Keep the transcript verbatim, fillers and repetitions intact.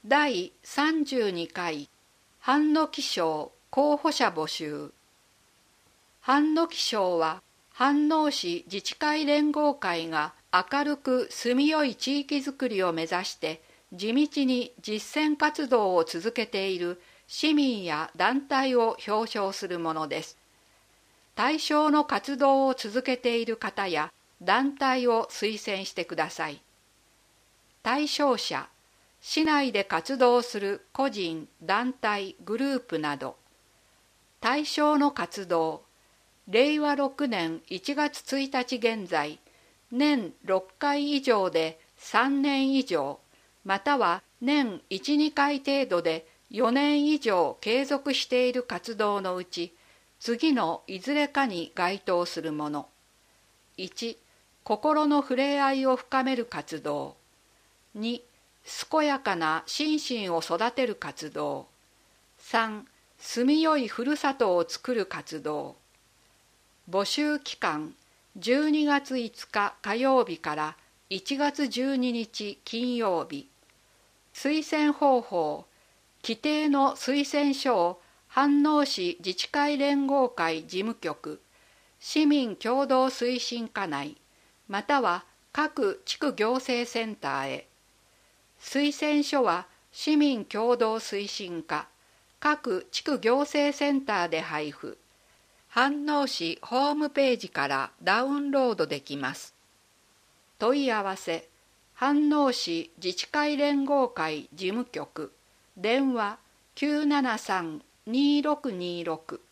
だいさんじゅうにかい飯能記賞候補者募集。飯能記賞は飯能市自治会連合会が明るく住みよい地域づくりを目指して地道に実践活動を続けている市民や団体を表彰するものです。対象の活動を続けている方や団体を推薦してください。対象者、市内で活動する個人、団体、グループなど。対象の活動、れいわろくねんいちがつついたち現在、年ろっかい以上でさんねん以上、または年いち、にかい程度でよねん以上継続している活動のうち、次のいずれかに該当するもの。いち、心の触れ合いを深める活動。に、健やかな心身を育てる活動。さん、住みよいふるさとをつくる活動。募集期間、じゅうにがついつか火曜日からいちがつじゅうににち金曜日。推薦方法、規定の推薦書を飯能市自治会連合会事務局、市民共同推進課内、または各地区行政センターへ。推薦書は市民共同推進課、各地区行政センターで配布。飯能市ホームページからダウンロードできます。問い合わせ、飯能市自治会連合会事務局、電話きゅうななさん にーろくにーろく